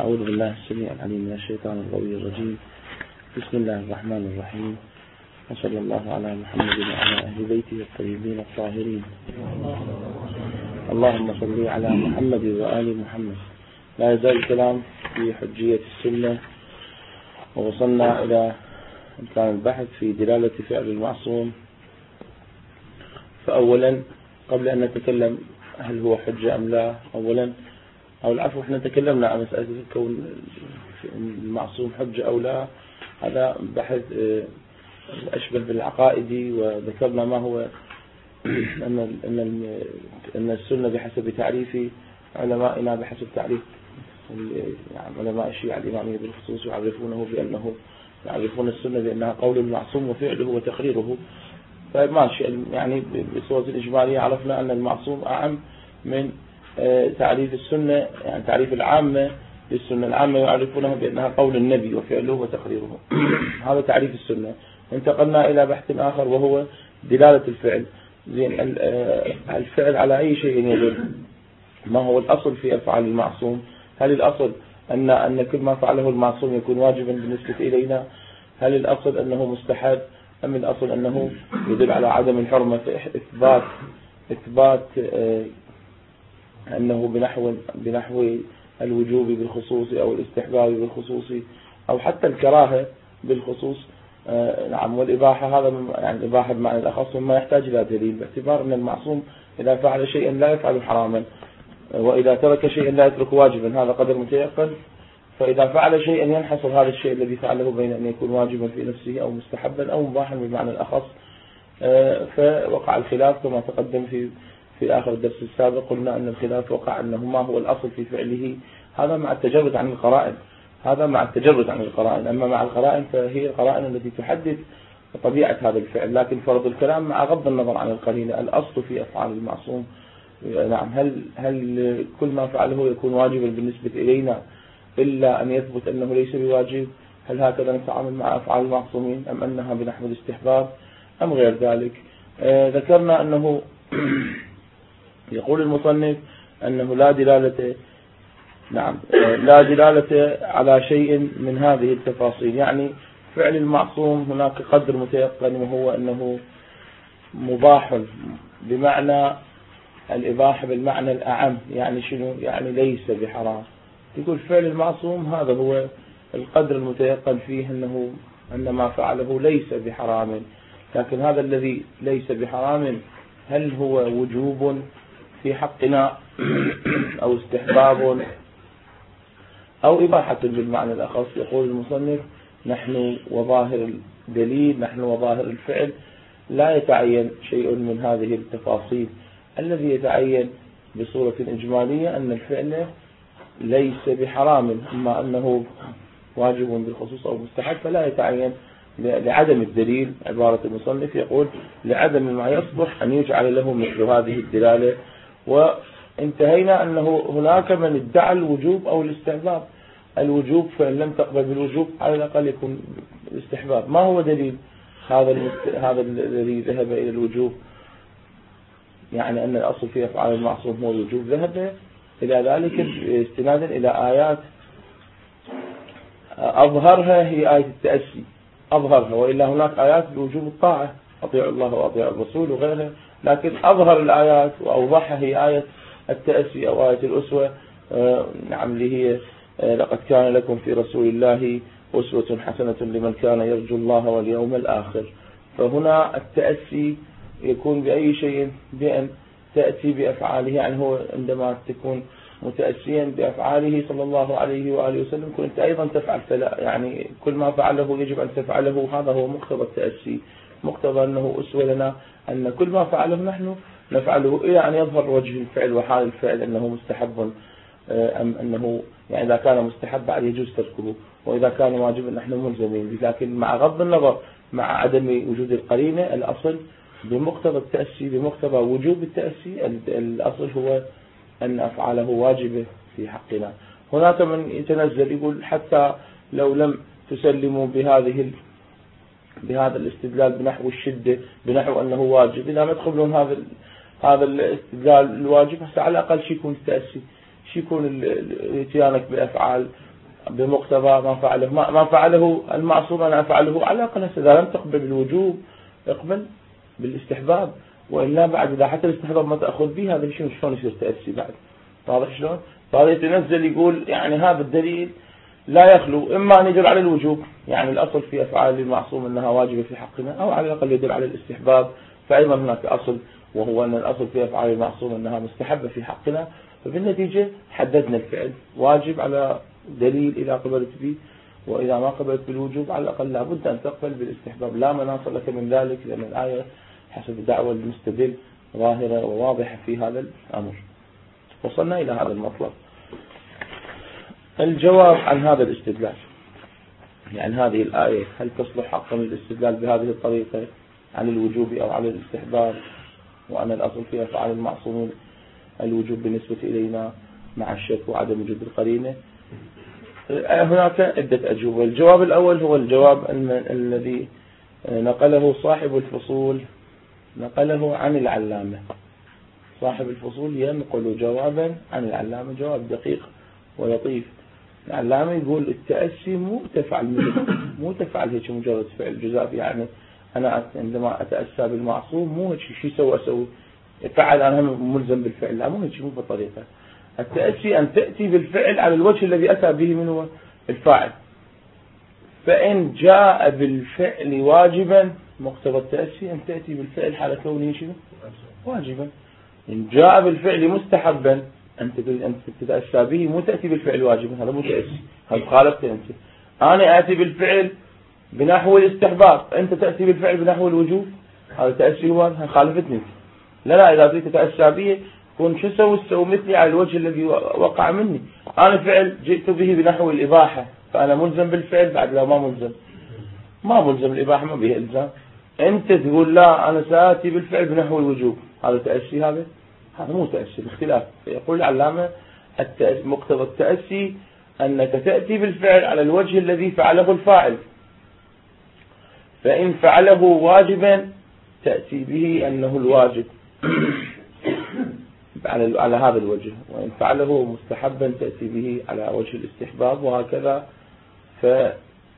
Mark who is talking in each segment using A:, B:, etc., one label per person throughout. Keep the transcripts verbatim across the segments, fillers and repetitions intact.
A: أعوذ بالله السميع العليم من الشيطان الغوي الرجيم. بسم الله الرحمن الرحيم، وصلى الله على محمد وعلى أهل بيته الطيبين الطاهرين. اللهم صل على محمد وآل محمد. لا يزال الكلام في حجية السنة، ووصلنا إلى كان البحث في دلالة فعل المعصوم. فأولا قبل أن نتكلم هل هو حجة أم لا، أولا أو العفو احنا تكلمنا عن مسألة كون المعصوم حجة أو لا، هذا بحث أشبه بالعقائدي، وذكرنا ما هو أن أن أن السنة بحسب تعريف علمائنا، بحسب تعريف يعني علماء الشيعة الإمامية بالخصوص، يعرفونه بأنه يعرفون السنة بأنها قول المعصوم وفعله وتقريره. فماشي يعني بصورة الإجمالية عرفنا أن المعصوم أعم من تعريف السنة، يعني تعريف العامة للسنة. العامة يعرفونها بأنها قول النبي وفعله وتقريره. هذا تعريف السنة. انتقلنا إلى بحث آخر وهو دلالة الفعل. زين، الفعل على أي شيء يدل؟ ما هو الأصل في أفعال المعصوم؟ هل الأصل أن أن كل ما فعله المعصوم يكون واجبا بالنسبة إلينا؟ هل الأصل أنه مستحب؟ أم الأصل أنه يدل على عدم الحرمة؟ إثبات إثبات أنه بنحو بنحو الوجوب بالخصوص أو الاستحباب بالخصوص أو حتى الكراهة بالخصوص. آه نعم، والإباحة هذا يعني الإباحة بمعنى الأخص مما يحتاج إلى دليل، باعتبار أن المعصوم إذا فعل شيئا لا يفعل حراما، وإذا ترك شيئا لا يترك واجبا، هذا قدر متيقن. فإذا فعل شيئا ينحصر هذا الشيء الذي فعله بين أن يكون واجبا في نفسه أو مستحبا أو مباحا بمعنى الأخص. آه فوقع الخلاف كما تقدم في في آخر الدرس السابق. قلنا أن الخلاف وقع أنه ما هو الأصل في فعله، هذا مع التجرد عن القرائن، هذا مع التجرد عن القرائن. أما مع القرائن فهي القرائن التي تحدد طبيعة هذا الفعل. لكن فرض الكلام مع غض النظر عن القرينة، الأصل في أفعال المعصوم نعم هل هل كل ما فعله يكون واجبا بالنسبة إلينا إلا أن يثبت أنه ليس بواجب؟ هل هكذا نتعامل مع أفعال المعصومين، أم أنها بنحو الاستحباب أم غير ذلك؟ آه ذكرنا أنه يقول المصنف أنه لا دلالة نعم لا دلالة على شيء من هذه التفاصيل. يعني فعل المعصوم هناك قدر متيقن، وهو أنه مباح بمعنى الإباحة بالمعنى الأعم. يعني شنو؟ يعني ليس بحرام. يقول فعل المعصوم هذا هو القدر المتيقن فيه أنه أن ما فعله ليس بحرام. لكن هذا الذي ليس بحرام هل هو وجوب في حقنا أو استحباب أو إباحة بالمعنى الأخص؟ يقول المصنف نحن وظاهر الدليل، نحن وظاهر الفعل لا يتعين شيء من هذه التفاصيل. الذي يتعين بصورة إجمالية أن الفعل ليس بحرام، أما أنه واجب بالخصوص أو مستحب فلا يتعين لعدم الدليل. عبارة المصنف يقول لعدم ما يصلح أن يجعل له مثل هذه الدلالة. وانتهينا أنه هناك من ادعى الوجوب أو الاستحباب. الوجوب فإن لم تقبل بالوجوب على الأقل يكون الاستحباب. ما هو دليل هذا المست... هذا الذي ذهب إلى الوجوب؟ يعني أن الأصل في أفعال المعصوم هو الوجوب، ذهب إلى ذلك استنادا إلى آيات أظهرها هي آية التأسي، أظهرها، وإلا هناك آيات بوجوب الطاعة، أطيعوا الله وأطيعوا الرسول وغيرها. لكن أظهر الآيات وأوضحها هي آية التأسي أو آية الأسوة. آه نعم اللي هي آه لقد كان لكم في رسول الله أسوة حسنة لمن كان يرجو الله واليوم الآخر. فهنا التأسي يكون بأي شيء؟ بأن تأتي بأفعاله. يعني هو عندما تكون متأسيا بأفعاله صلى الله عليه وآله وسلم كنت أيضا تفعل، فلا يعني كل ما فعله يجب أن تفعله. هذا هو مقتضى التأسي، مقتضى أنه أسوة لنا أن كل ما فعله نحن نفعله، إلى أن يظهر وجه الفعل وحال الفعل أنه مستحب أم أنه يعني إذا كان مستحب بعد يجوز تركه، وإذا كان واجبا نحن ملزمين. لكن مع غض النظر مع عدم وجود القرينة، الأصل بمقتضى التأسي، بمقتضى وجوب التأسي، الأصل هو أن أفعاله واجبة في حقنا. هناك من يتنزل يقول حتى لو لم تسلموا بهذه بهذا الاستدلال بنحو الشدة، بنحو أنه واجب، إذا ما تقبلون هذا هذا الاستدلال الواجب، على الأقل شيء يكون التأسي، شيء يكون اتيانك بأفعال بمقتضى ما فعله ما فعله المعصوم أنا أفعله، على الأقل إذا لم تقبل بالوجوب اقبل بالاستحباب، وإلا بعد إذا حتى الاستحباب ما تأخذ به هذا شيء شلون يصير تأسي بعد؟ واضح شلون؟ فهذا يتنزل يقول يعني هذا الدليل لا يخلو إما أن يدل على الوجوب، يعني الأصل في أفعال المعصوم أنها واجبة في حقنا، أو على الأقل يدل على الاستحباب، فأيضا هناك أصل وهو أن الأصل في أفعال المعصوم أنها مستحبة في حقنا، فبالنتيجة حددنا الفعل واجب على دليل إذا قبلت به، وإذا ما قبلت بالوجوب على الأقل لابد أن تقبل بالاستحباب، لا مناص لك من ذلك، لأن الآية حسب الدعوة المستدل ظاهرة وواضحة في هذا الأمر. وصلنا إلى هذا المطلب. الجواب عن هذا الاستدلال، يعني هذه الآية هل تصلح حقا للاستدلال بهذه الطريقة عن الوجوب أو على الاستحباب، وأن الأصل في أفعال المعصومين الوجوب بالنسبة إلينا مع الشك وعدم وجود القرينة؟ هناك عدة أجوبة. الجواب الأول هو الجواب الذي نقله صاحب الفصول، نقله عن العلامة. صاحب الفصول ينقل جوابا عن العلامة، جواب دقيق ولطيف. العلامة يقول التأسي مو تفعل مو تفعل هيك مجرد فعل جزافي، يعني أنا عندما أتأسى بالمعصوم مو هيك شو سوى أسوي فعل أنا ملزم بالفعل، لا مو هيك، مو بالطريقة. التأسي أن تأتي بالفعل على الوجه الذي أتى به من هو الفاعل، فإن جاء بالفعل واجبا مقتضى التأسي أن تأتي بالفعل حال كونه شنو واجبا. إن جاء بالفعل مستحبا أنت أنت تتأسى به، مو تأتي بالفعل واجبا، هذا مو تأسي، هذا خالفت أنت. أنا آتي بالفعل بنحو الاستحباب، أنت تأتي بالفعل بنحو الوجوب، هذا تأسي هو خالفتني. لا لا إذا تريد تتأسى به كن شو سوي سوي مثلي على الوجه الذي وقع مني. أنا فعل جئت به بنحو الإباحة، فأنا ملزم بالفعل، بعد لا ما ملزم، ما ملزم الإباحة ما به إلزام. أنت تقول لا أنا سآتي بالفعل بنحو الوجوب، هذا تأسي، هذا هذا مو تأسي، باختلاف. يقول العلامة مقتضى التأسي أنك تأتي بالفعل على الوجه الذي فعله الفاعل، فإن فعله واجبا تأتي به أنه الواجب على على هذا الوجه، وإن فعله مستحبا تأتي به على وجه الاستحباب، وهكذا. فلا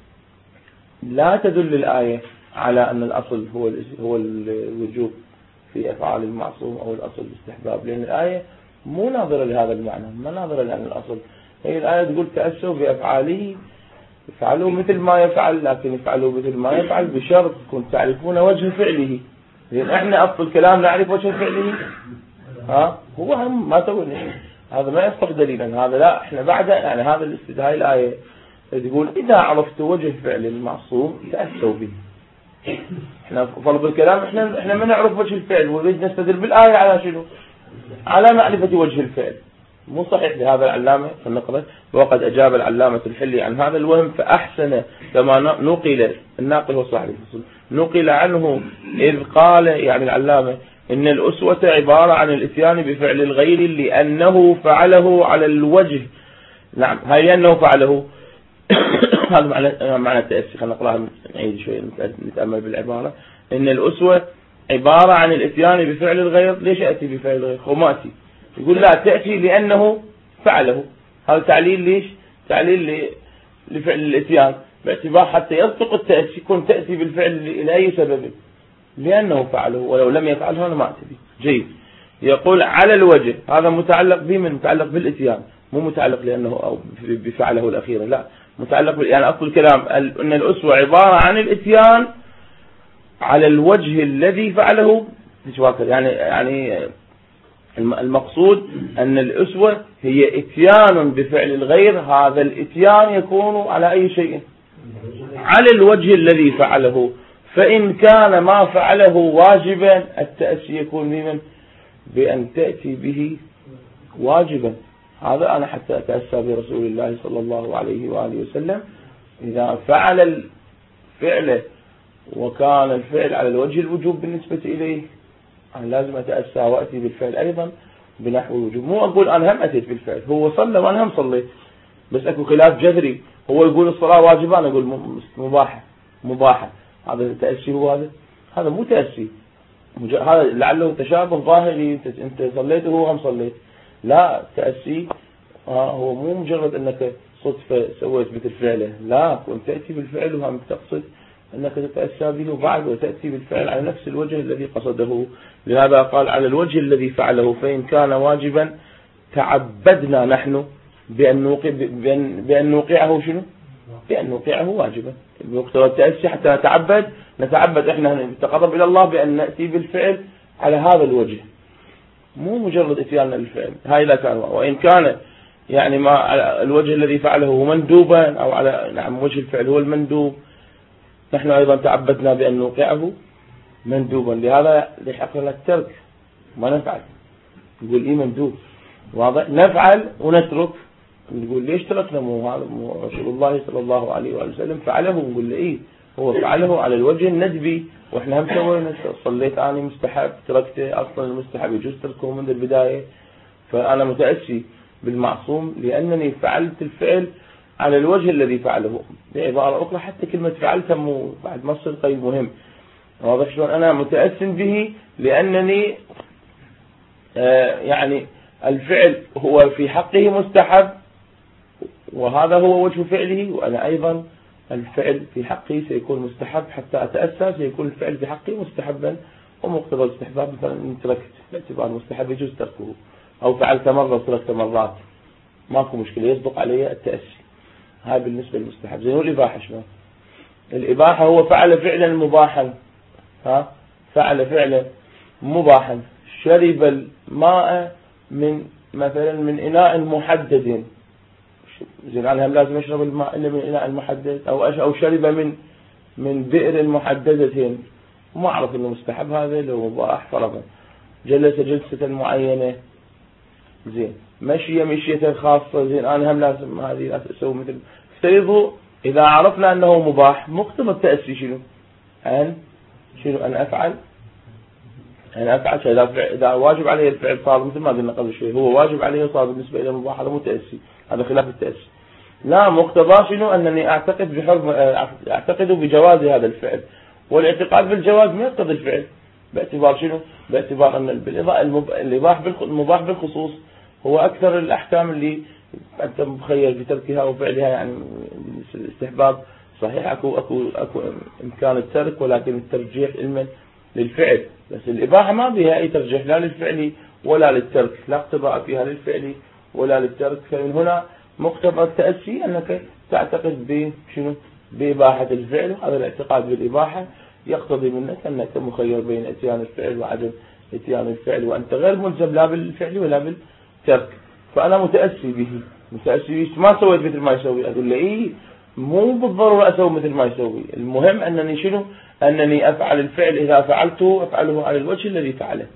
A: تدل الآية على أن الأصل هو هو الوجوب في أفعال المعصوم أو الأصل الاستحباب، لأن الآية مو ناظرة لهذا المعنى، ما ناظرة لأن الأصل. هي الآية تقول تأسوا بأفعاله، يفعلوا مثل ما يفعل، لكن يفعلوا مثل ما يفعل بشرط كنت تعرفون وجه فعله، لأن احنا أصل الكلام نعرف وجه فعله، ها هو هم ما تقول هذا ما يصدق دليلا، هذا لا احنا بعد يعني هذا الاستدلال الآية تقول إذا عرفت وجه فعل المعصوم تأسوا به. احنا طلب الكلام احنا احنا ما نعرف وجه الفعل، ونريد نستدل بالآية على شنو؟ على معرفة وجه الفعل. مو صحيح لهذا العلامة في النقطة. وقد أجاب العلامة الحلي عن هذا الوهم فأحسن كما نقل، الناقل هو صاحب الفصل، نقل عنه إذ قال يعني العلامة إن الأسوة عبارة عن الإتيان بفعل الغير لأنه فعله على الوجه. نعم، هاي لأنه فعله هذا معنى معنى التأسي. خلينا نقراها نعيد شوي نتأمل بالعبارة. إن الأسوة عبارة عن الإتيان بفعل الغير. ليش أتي بفعل الغير؟ خماتي يقول لا تأتي لأنه فعله، هذا تعليل. ليش؟ تعليل لفعل الإتيان باعتبار حتى يصدق التأسي كن تأتي بالفعل لأي سبب، لأنه فعله، ولو لم يفعله أنا ما أتي به. جيد. يقول على الوجه، هذا متعلق به من متعلق بالإتيان، مو متعلق لأنه أو بفعله الأخير، لا متعلق يعني أصل الكلام أن الأسوة عبارة عن الإتيان على الوجه الذي فعله. يعني يعني المقصود أن الأسوة هي إتيان بفعل الغير، هذا الإتيان يكون على أي شيء؟ على الوجه الذي فعله. فإن كان ما فعله واجبا التأسي يكون بمن؟ بأن تأتي به واجبا. هذا أنا حتى أتأسى برسول الله صلى الله عليه وآله وسلم إذا فعل الفعل وكان الفعل على الوجه الوجوب بالنسبة إليه أنا لازم أتأسى وأتي بالفعل أيضا بنحو الوجوب. مو أقول أنا هم أتيت بالفعل، هو صلى وأنا هم صليت، بس أكو خلاف جذري، هو يقول الصلاة واجبة أنا أقول مباحة مباحة، هذا تأسي؟ هو هذا هذا مو تأسي، هذا لعله تشابه ظاهري، انت انت صليت وهو هم صليت. لا، تأسي آه هو مو مجرد انك صدفة سويت مثل فعله، لا، كنت تأتي بالفعل وهم تقصد أنك تتأسى به وبعد وتأتي بالفعل على نفس الوجه الذي قصده. لهذا قال على الوجه الذي فعله، فإن كان واجبا تعبدنا نحن بأن نوقع بأن, بأن نوقعه شنو؟ بأن نوقعه واجبا. بمقتضى التأسي حتى نتعبد نتعبد احنا نتقرب إلى الله بأن نأتي بالفعل على هذا الوجه، مو مجرد اتياننا بالفعل. هاي إذا كان، وإن كان يعني ما على الوجه الذي فعله هو مندوبا أو على نعم وجه الفعل هو المندوب، نحن أيضا تعبدنا بأن نوقعه مندوبا. لهذا يحق لنا الترك ما نفعل، نقول إيه مندوب واضح، نفعل ونترك، نقول ليش تركنا؟ مو هذا رسول الله صلى الله عليه وآله وسلم فعله، نقول له إيه هو فعله على الوجه الندبي، وإحنا هم سوينا. صليت أنا مستحب تركته، أصلا المستحب يجوز تركه منذ البداية، فأنا متأسي بالمعصوم لأنني فعلت الفعل على الوجه الذي فعله. بعبارة أخرى حتى كلمة فعلتها مو بعد مصر قيد مهم، واضح شلون؟ أنا متأس به لأنني آه يعني الفعل هو في حقه مستحب وهذا هو وجه فعله، وأنا أيضا الفعل في حقه سيكون مستحب حتى أتأسى، سيكون الفعل في حقه مستحبا. ومقتضى الاستحباب مثلا إن تركت باعتبار مستحب يجوز تركه، أو فعلت مرة وتركت مرات ماكو مشكلة، يصدق علي التأسي. هاي بالنسبة للمستحب. زين الإباحة شنو؟ الإباحة هو فعل فعلا مباحا، ها فعل فعلا مباحا، شرب الماء من مثلا من إناء محدد، زين عنها لازم يشرب الماء إلا من إناء محدد، أو أو شرب من من بئر محددة، وما أعرف إنه مستحب هذا لو مباح فرضا. جلس جلسة معينة، زين مشي مشية خاصة، زين أنا هم لازم هذه لازم أسوي مثل. افترضوا إذا عرفنا أنه مباح، مقتضى التأسي شنو؟ أن شنو أن أفعل أن أفعل شيء. إذا واجب عليه الفعل صار مثل ما قلنا قبل شوي، هو واجب عليه صار بالنسبة إلى مباح، هذا مو تأسي، هذا خلاف التأسي. لا، مقتضى شنو؟ أنني أعتقد بحرم أعتقد بجواز هذا الفعل، والاعتقاد بالجواز ما يقتضي الفعل، باعتبار شنو؟ باعتبار أن الإباح المباح بالخصوص هو أكثر الأحكام اللي أنت مخير بتركها وفعلها. يعني الاستحباب صحيح أكو أكو أكو إمكان الترك، ولكن الترجيح علما للفعل، بس الإباحة ما بها أي ترجيح لا للفعل ولا للترك، لا اقتضاء فيها للفعل ولا للترك. فمن هنا مقتضى التأسي أنك تعتقد بشنو؟ بإباحة الفعل، وهذا الاعتقاد بالإباحة يقتضي منك أنك مخير بين اتيان الفعل وعدم اتيان الفعل، وأنت غير ملزم لا بالفعل ولا بالترك. فأنا متأسي به، متأسي به، ما سويت مثل ما يسوي، أقول له إيه مو بالضرورة أسوي مثل ما يسوي، المهم أنني شنو؟ أنني أفعل الفعل، إذا فعلته أفعله على الوجه الذي فعله،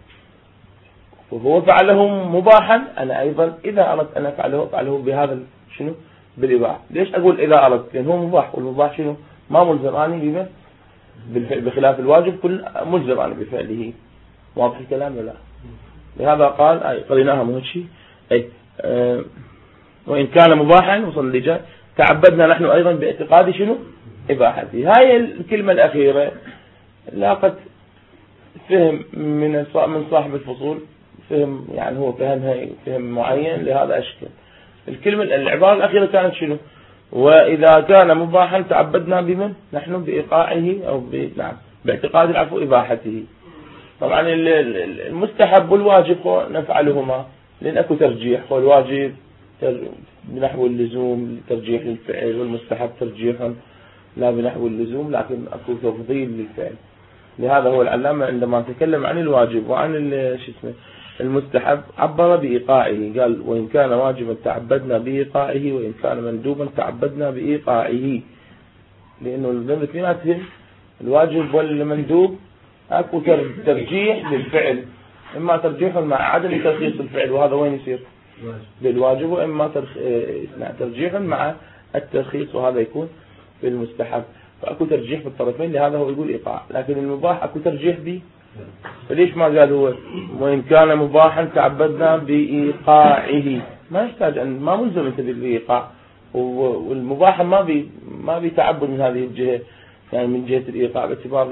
A: وهو فعله مباحا، أنا أيضا إذا أردت أن أفعله أفعله بهذا شنو؟ بالإباحة. ليش أقول إذا أردت؟ لأن هو مباح، والمباح شنو؟ ما ملزم أني بالفعل، بخلاف الواجب كل ملزم أني بفعله. واضح الكلام ولا؟ لهذا قال أي قريناها مو شيء أي أه وإن كان مباحا وصل لجاء تعبدنا نحن أيضا باعتقاد شنو؟ إباحته. هاي الكلمة الأخيرة لاقت فهم من من صاحب الفصول، فهم يعني هو فهمها فهم معين، لهذا أشكل. الكلمة العبارة الأخيرة كانت شنو؟ وإذا كان مباحا تعبدنا بمن؟ نحن بإيقاعه أو نعم باعتقاد العفو إباحته. طبعا المستحب والواجب نفعلهما لأن أكو ترجيح، والواجب بنحو اللزوم ترجيح للفعل، والمستحب ترجيح لا بنحو اللزوم لكن أكو تفضيل للفعل. لهذا هو العلامة عندما تكلم عن الواجب وعن شو اسمه المستحب عبر بإيقاعه، قال وإن كان واجبا تعبدنا بإيقاعه، وإن كان مندوبا تعبدنا بإيقاعه، لأنه الاثنين الواجب والمندوب أكو ترجيح للفعل، إما ترجيح مع عدم ترخيص الفعل، وهذا وين يصير؟ بالواجب، وإما ترجيح مع الترخيص، وهذا يكون بالمستحب. فأكو ترجيح بالطرفين، لهذا هو يقول إيقاع. لكن المباح أكو ترجيح به، فليش ما قال هو وإن كان مباحا تعبدنا بإيقاعه؟ ما يحتاج أن ما ملزم أنت بالإيقاع، والمباح ما بي ما بيتعبد من هذه الجهة، يعني من جهة الإيقاع، باعتبار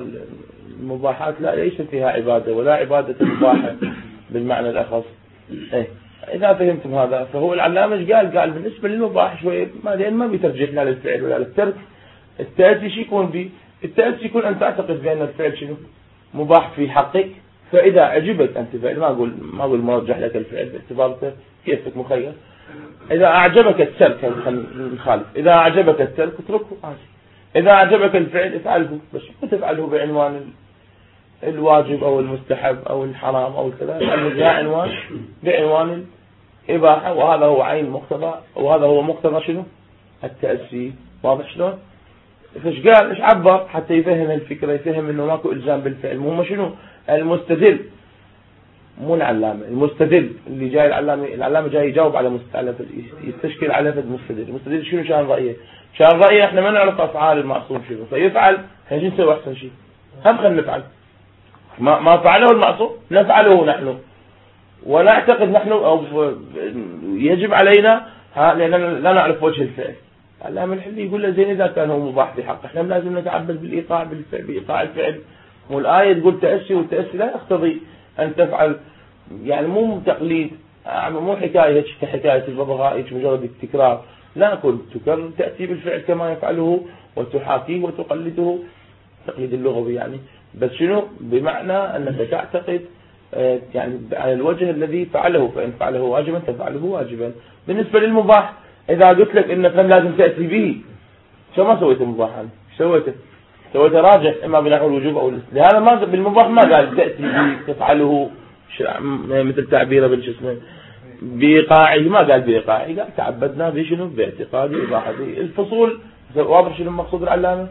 A: المباحات لا ليس فيها عبادة ولا عبادة مباحة بالمعنى الأخص. إيه إذا فهمتم هذا، فهو العلامة ايش قال؟ قال بالنسبة للمباح شوية ما لأن ما بيترجح لا للفعل ولا للترك. التأسي شو يكون فيه؟ التأسي يكون أن تعتقد بأن الفعل شنو؟ مباح في حقك، فإذا عجبك أنت فعل، ما أقول ما أقول مرجح لك الفعل باعتبار كيفك مخير، إذا أعجبك الترك نخالف، إذا أعجبك الترك اتركه عادي، إذا أعجبك الفعل افعله، بس ما تفعله بعنوان الواجب أو المستحب أو الحرام أو كذا، افعله بعنوان بعنوان الإباحة، وهذا هو عين مقتضى، وهذا هو مقتضى شنو؟ التأسي. واضح شلون؟ فايش قال؟ ايش عبر حتى يفهم الفكرة، يفهم انه ماكو الزام بالفعل. مو شنو؟ المستدل، مو العلامة، المستدل اللي جاي العلامة، العلامة جاي يجاوب على مستدل، يستشكل على المستدل. المستدل شنو شان رأيه؟ شان رأيه احنا ما نعرف افعال المعصوم شنو، فيفعل احنا شو نسوي احسن شيء؟ هم خلينا نفعل ما ما فعله المعصوم نفعله نحن، ونعتقد نحن او يجب علينا ها، لان لا نعرف وجه الفعل. العلامة الحلي يقول له زين إذا كان هو مباح في حق احنا لازم نتعبد بالإيقاع بالفعل، بإيقاع الفعل. والآية تقول تأسي، والتأسي لا يقتضي أن تفعل، يعني مو تقليد، مو حكاية كحكاية الببغاء مجرد التكرار، لا كنت تكرر تأتي بالفعل كما يفعله وتحاكيه وتقلده، تقليد اللغوي يعني، بس شنو؟ بمعنى أنك تعتقد يعني على الوجه الذي فعله، فإن فعله واجبا تفعله واجبا. بالنسبة للمباح إذا قلت لك إن فهم لازم تأتي به، شو ما سويت المباح هذا؟ سويته سويته راجع إما بنحو الوجوب أو الاستحباب. لهذا ما بالمباح ما قال تأتي به تفعله مثل تعبيره بالجسم بإيقاعه، ما قال بإيقاعه، قال تعبدنا بشنو؟ باعتقاد إباحته. الفصول واضح شنو المقصود العلامة؟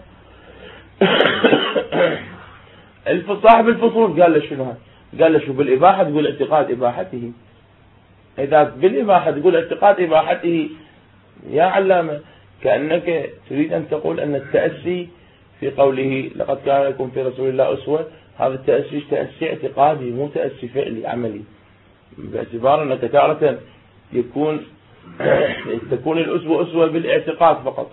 A: صاحب الفصول قال له شنو هذا؟ قال له شو بالإباحة تقول اعتقاد إباحته، إذا بالإباحة تقول اعتقاد إباحته يا علامة كأنك تريد أن تقول أن التأسي في قوله لقد كان لكم في رسول الله أسوة، هذا التأسي تأسي اعتقادي مو تأسي فعلي عملي، باعتبار أنك تارة يكون تكون الأسوة أسوة بالاعتقاد فقط،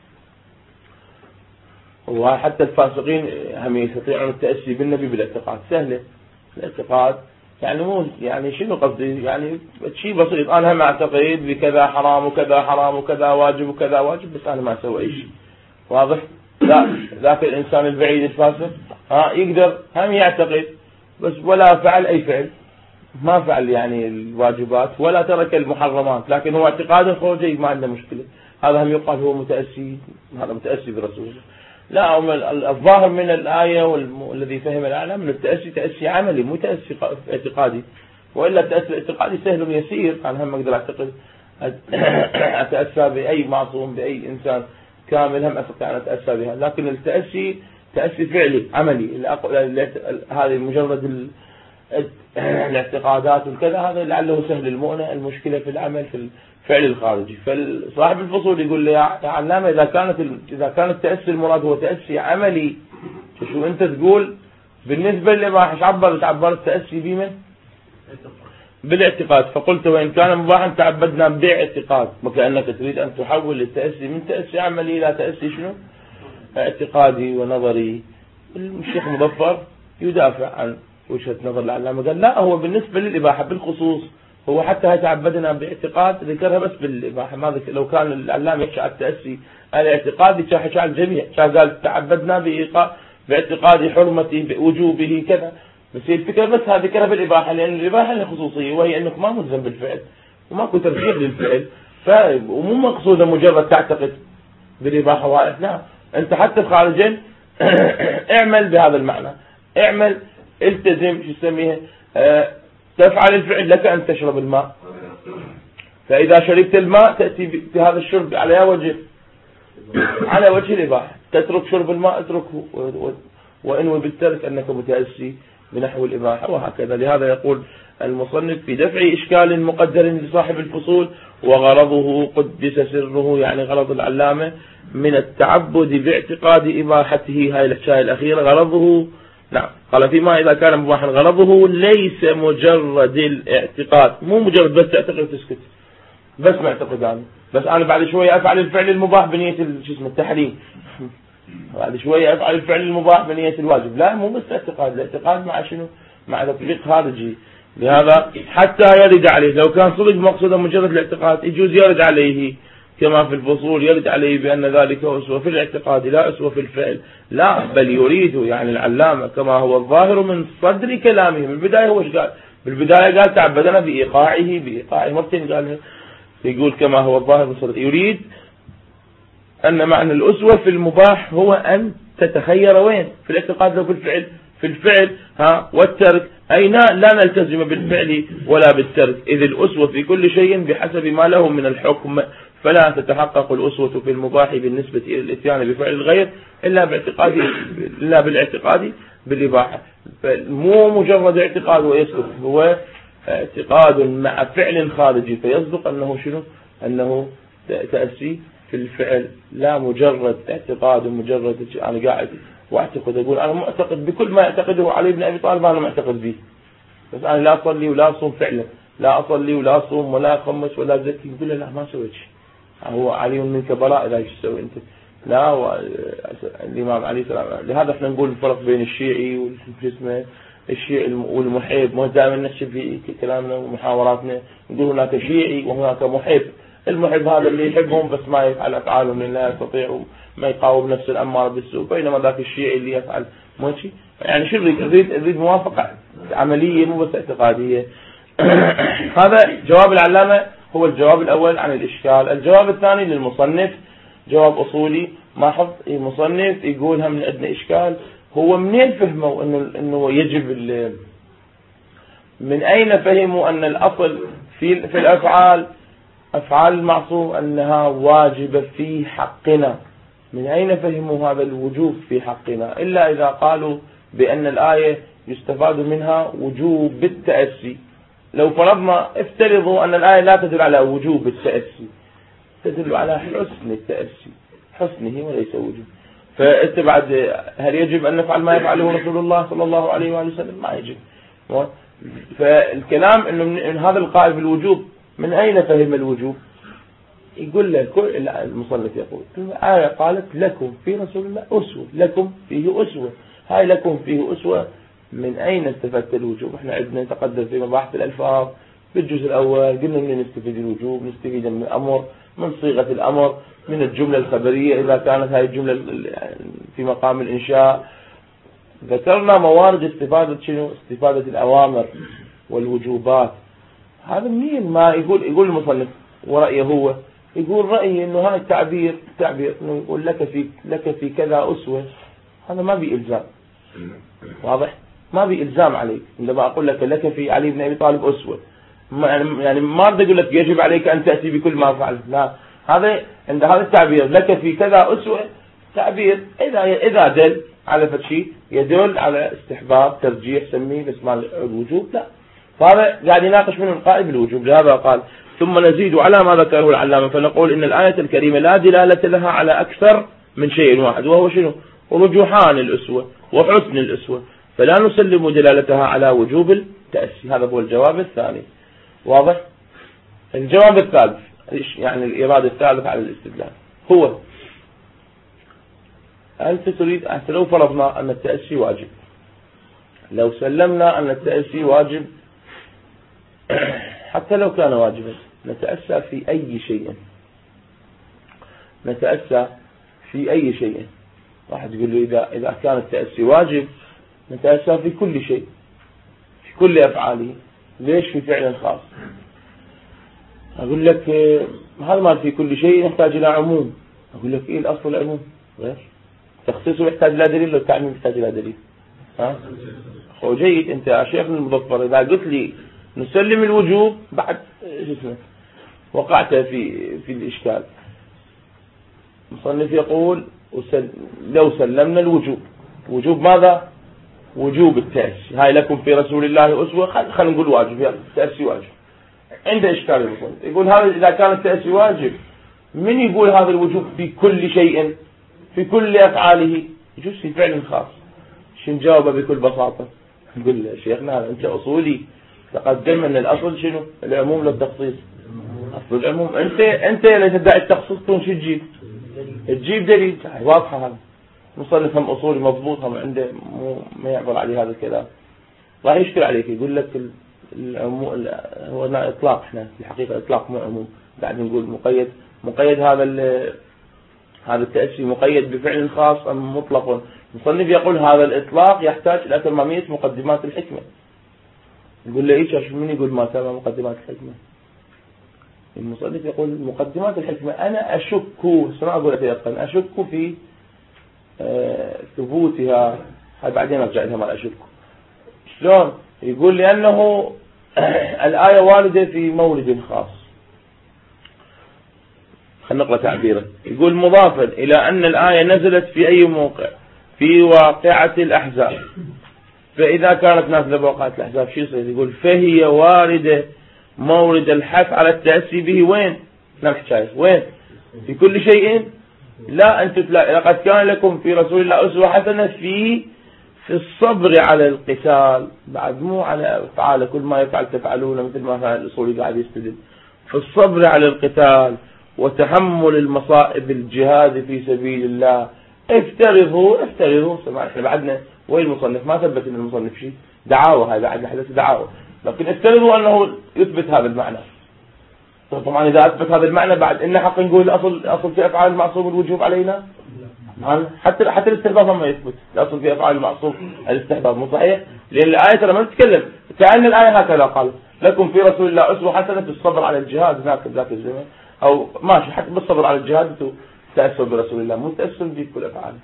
A: وحتى الفاسقين هم يستطيعون التأسي بالنبي بالاعتقاد، سهلة الاعتقاد يعني مو يعني شنو قصدي؟ يعني شيء بسيط، انا هم اعتقد بكذا حرام وكذا حرام وكذا واجب وكذا واجب، بس انا ما اسوي اي شيء. واضح؟ لا ذاك الانسان البعيد الفاسق ها يقدر هم يعتقد بس ولا فعل اي فعل، ما فعل يعني الواجبات ولا ترك المحرمات، لكن هو اعتقاده خوجي ما عنده مشكلة، هذا هم يقال هو متأسي، هذا متأسي برسوله. لا الظاهر من الآية والذي فهم الأعلى من التأسي تأسي عملي مو تأسي اعتقادي، وإلا التأسي الاعتقادي سهل يسير، أنا هم أقدر أعتقد أتأسى بأي معصوم بأي إنسان كامل هم أستطيع أن أتأسى بها، لكن التأسي تأسي فعلي عملي، هذه مجرد الاعتقادات وكذا هذا لعله سهل المؤنة، المشكلة في العمل في الفعل الخارجي. فصاحب الفصول يقول لي يا علامة إذا كانت إذا كان التأسي المراد هو تأسي عملي، شو أنت تقول بالنسبة لي ما عبر تعبر التأسي بمن؟ بالاعتقاد، فقلت وإن كان مباحا تعبدنا باعتقاد، وكأنك تريد أن تحول التأسي من تأسي عملي إلى تأسي شنو؟ اعتقادي ونظري. الشيخ مظفر يدافع عن وجهة نظر العلامة، قال لا هو بالنسبة للإباحة بالخصوص، هو حتى هي تعبدنا باعتقاد ذكرها بس بالإباحة، ما ذكر. لو كان العلامة يحكي على التأسي الاعتقادي كان حكى على الجميع، كان قال تعبدنا بإيقاع باعتقاد حرمته بوجوبه كذا، بس هي الفكرة بس هذه ذكرها بالإباحة، لأن الإباحة لها خصوصية وهي أنك ما ملزم بالفعل وماكو ترجيح للفعل، ومو مقصودة مجرد تعتقد بالإباحة واحد، لا أنت حتى الخارجين اعمل بهذا المعنى، اعمل التزم شو يسميها اه تفعل الفعل لك أن تشرب الماء، فإذا شربت الماء تأتي بهذا الشرب على وجه على وجه الإباحة، تترك شرب الماء اتركه، وإنوي بالترك أنك متأسي بنحو الإباحة، وهكذا. لهذا يقول المصنف في دفع إشكال مقدر لصاحب الفصول وغرضه قدس سره، يعني غرض العلامة من التعبد باعتقاد إباحته، هاي الحكاية الأخيرة غرضه نعم قال فيما إذا كان مباحا غرضه ليس مجرد الاعتقاد، مو مجرد بس تعتقد وتسكت بس معتقد أنا، بس أنا بعد شوية أفعل الفعل المباح بنية شو اسمه التحريم، بعد شوية أفعل الفعل المباح بنية الواجب، لا مو بس اعتقاد، الاعتقاد مع شنو؟ مع تطبيق خارجي، لهذا حتى يرد عليه، لو كان صدق مقصودا مجرد الاعتقاد يجوز يرد عليه كما في الفصول، يرد عليه بأن ذلك أسوة في الاعتقاد لا أسوة في الفعل، لا بل يريد يعني العلامة كما هو الظاهر من صدر كلامه من البداية. هو قال بالبداية؟ قال تعبدنا بإيقاعه بإيقاعه مرتين، قال يقول كما هو الظاهر من صدر، يريد أن معنى الأسوة في المباح هو أن تتخير وين في الاعتقاد لو في الفعل، في الفعل ها والترك أي لا نلتزم بالفعل ولا بالترك، إذ الأسوة في كل شيء بحسب ما له من الحكم، فلا تتحقق الأسوة في المباح بالنسبة إلى الاتيان بفعل الغير إلا باعتقاد إلا بالاعتقاد بالإباحة. مو مجرد اعتقاد ويسقط، هو اعتقاد مع فعل خارجي فيصدق أنه شنو؟ أنه تأسي في الفعل، لا مجرد اعتقاد ومجرد أنا قاعد واعتقد أقول أنا معتقد بكل ما يعتقده علي بن أبي طالب أنا معتقد به، بس أنا لا أصلي ولا أصوم فعلا، لا أصلي ولا أصوم ولا أخمس ولا أزكي، يقول له لا ما سويت شيء، هو علي منك براء، لا ايش تسوي انت؟ لا و... الامام علي سلام. لهذا احنا نقول الفرق بين الشيعي والجسمه الشيعي والمحب، مو دائما نحكي في كلامنا ومحاوراتنا نقول هناك شيعي وهناك محب. المحب هذا اللي يحبهم بس ما يفعل افعالهم لان لا يستطيع ما يقاوم نفس الاماره بالسوء، بينما ذاك الشيعي اللي يفعل ماشي. يعني شو نريد؟ نريد نريد موافقه عمليه مو بس اعتقاديه. هذا جواب العلامه هو الجواب الأول عن الإشكال. الجواب الثاني للمصنف جواب أصولي ما حفظ المصنف يقول هم عندنا إشكال، هو منين فهموا إنه إنه يجب من أين فهموا أن الأصل في في الأفعال أفعال المعصوم أنها واجبة في حقنا؟ من أين فهموا هذا الوجوب في حقنا إلا إذا قالوا بأن الآية يستفاد منها وجوب التأسي. لو فرضنا افترضوا أن الآية لا تدل على وجوب التأسي، تدل على حسن التأسي، حسنه وليس وجوب، فأنت بعد هل يجب أن نفعل ما يفعله رسول الله صلى الله عليه وآله وسلم؟ ما يجب. فالكلام أنه من هذا القائل بالوجوب من أين فهم الوجوب؟ يقول له المصنف يقول الآية قالت لكم في رسول الله أسوة، لكم فيه أسوة، هاي لكم فيه أسوة من أين استفدت الوجوب؟ احنا عندنا نتقدم في مباحث الألفاظ بالجزء الأول قلنا من نستفيد الوجوب، نستفيد من الأمر، من صيغة الأمر، من الجملة الخبرية إذا كانت هاي الجملة في مقام الإنشاء. ذكرنا موارد استفادة شنو؟ استفادة الأوامر والوجوبات. هذا منين ما يقول يقول المصنف ورأيه هو يقول رأيي إنه هذا التعبير تعبير إنه يقول لك في لك في كذا أسوة، هذا ما بإلزام، واضح؟ ما بإلزام عليك. عندما أقول لك لك في علي بن أبي طالب أسوة، يعني ما أريد أقول لك يجب عليك أن تأتي بكل ما فعل، لا، هذا عند هذا التعبير لك في كذا أسوة تعبير إذا إذا دل على فشي يدل على استحباب ترجيح سميه بس ما الوجوب لا. فهذا قاعد يناقش منه القائل بالوجوب. لهذا قال ثم نزيد على ما ذكره العلامة فنقول إن الآية الكريمة لا دلالة لها على أكثر من شيء واحد، وهو شنو؟ رجحان الأسوة وحسن الأسوة، فلا نسلم دلالتها على وجوب التأسي. هذا هو الجواب الثاني، واضح؟ الجواب الثالث يعني الإرادة الثالث على الاستدلال هو أنت تريد أنت لو فرضنا أن التأسي واجب، لو سلمنا أن التأسي واجب حتى لو كان واجبا نتأسى في أي شيء، نتأسى في أي شيء. واحد يقول له إذا إذا كان التأسي واجب نتأسى في كل شيء في كل أفعاله، ليش في فعل خاص؟ أقول لك هذا ما في كل شيء يحتاج إلى عموم. أقول لك إيه الأصل العموم؟ غير تخصيصه يحتاج إلى دليل والتعميم يحتاج إلى دليل. ها هو جيد. أنت يا شيخ المظفر إذا قلت لي نسلم الوجوب بعد جسمك وقعت في في الإشكال. المصنف يقول لو سلمنا الوجوب، وجوب ماذا؟ وجوب التأسي. هاي لكم في رسول الله أسوة، خلينا نقول واجب، يلا التأسي واجب. عنده إشكال المصنف يقول هذا إذا كان التأسي واجب من يقول هذا الوجوب في كل شيء في كل أفعاله؟ يجوز في فعل خاص. شو نجاوبه بكل بساطة؟ نقول له شيخنا أنت أصولي تقدم أن الأصل شنو؟ العموم للتخصيص. أصل العموم أنت أنت اللي تدعي التخصيص تكون شو تجيب؟ تجيب دليل واضحة. هذا مصنف هم أصولي مضبوط هم عنده مو ما يعبر عليه هذا الكلام، راح يشكل عليك يقول لك هو إطلاق، احنا في الحقيقة إطلاق مو عموم، بعد نقول مقيد. مقيد هذا هذا التأسي مقيد بفعل خاص أم مطلق؟ المصنف يقول هذا الإطلاق يحتاج إلى تمامية مقدمات الحكمة. يقول له إيش من يقول ما تمام مقدمات الحكمة؟ المصنف يقول مقدمات الحكمة أنا أشك، سمع أقول أتيقن، أشك في آه ثبوتها. هاي بعدين أرجع لها ما أشك. شلون؟ يقول لأنه الآية واردة في مولد خاص. خلينا نقرأ تعبيره. يقول مضافا إلى أن الآية نزلت في أي موقع؟ في واقعة الأحزاب. فإذا كانت نازلة بواقعة الأحزاب شو يصير؟ يقول فهي واردة مورد الحث على التأسي به. وين؟ لا الحكاية وين؟ في كل شيء؟ لا أنت لا. لقد كان لكم في رسول الله أسوة حسنة في في الصبر على القتال، بعد مو على أفعال كل ما يفعل تفعلون مثل ما فعل الأصولي قاعد يستدل. في الصبر على القتال وتحمل المصائب الجهاد في سبيل الله. افترضوا افترضوا سمع احنا بعدنا وين المصنف ما ثبت ان المصنف شيء، دعاوى هاي بعد حدث دعاوى، لكن افترضوا انه يثبت هذا المعنى. طبعا اذا اثبت هذا المعنى بعد ان حق نقول الاصل الاصل في افعال المعصوم الوجوب علينا، حتى حتى الاستحباب ما يثبت الاصل في افعال المعصوم الاستحباب، مو صحيح؟ لان الايه ترى ما تتكلم كأن الايه هكذا قال لكم في رسول الله اسوه حسنه في الصبر على الجهاد ذاك ذاك الزمن، او ماشي حتى بالصبر على الجهاد انتم تأسوا برسول الله، مو تأسوا بكل افعاله.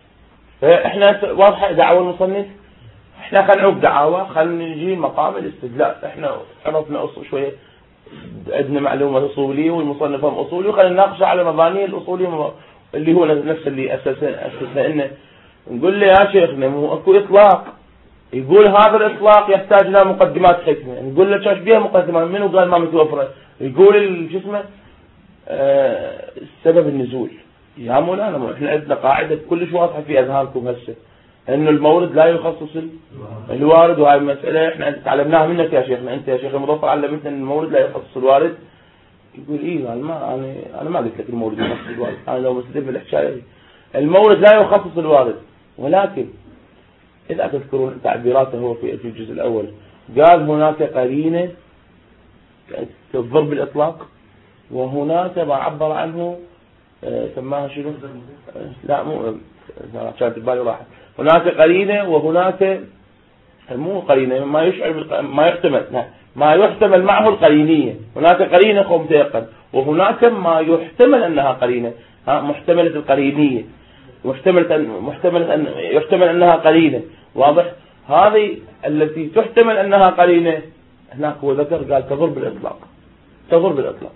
A: احنا واضحه دعوه المصنف، احنا خلينا نعوق دعاوى، خلينا نجي مقام الاستدلال. احنا عرفنا اصول شويه، عندنا معلومه اصوليه والمصنف هم اصولي، وخلينا نناقش على مباني الاصوليه اللي هو نفس اللي اساسا اسسنا انه نقول له يا شيخنا مو اكو اطلاق، يقول هذا الاطلاق يحتاج الى مقدمات حكمه، نقول له ايش بيها مقدمات؟ منو قال ما متوفره؟ يقول شو اسمه آه سبب النزول. يا مولانا احنا عندنا قاعده كلش واضحه في اذهانكم هسه انه المورد لا يخصص الوارد، وهاي المساله احنا تعلمناها منك يا شيخنا، انت يا شيخ المظفر علمتنا ان المورد لا يخصص الوارد. يقول ايه انا ما انا انا ما قلت لك المورد يخصص الوارد، انا لو مستدل بالحكايه المورد لا يخصص الوارد، ولكن اذا تذكرون تعبيراته هو في الجزء الاول قال هناك قرينه كالضرب الاطلاق، وهناك ما عبر عنه سماها شنو؟ لا مو كانت بالي راحت. هناك قرينه وهناك مو قرينه ما يشعر ما يحتمل لا. ما يحتمل معه القرينيه، هناك قرينه قوم تيقن، وهناك ما يحتمل انها قرينه، ها محتمله القرينيه، محتمله أن محتمله ان يحتمل انها قرينه، واضح؟ هذه التي تحتمل انها قرينه هناك هو ذكر قال تضر بالاطلاق، تضر بالاطلاق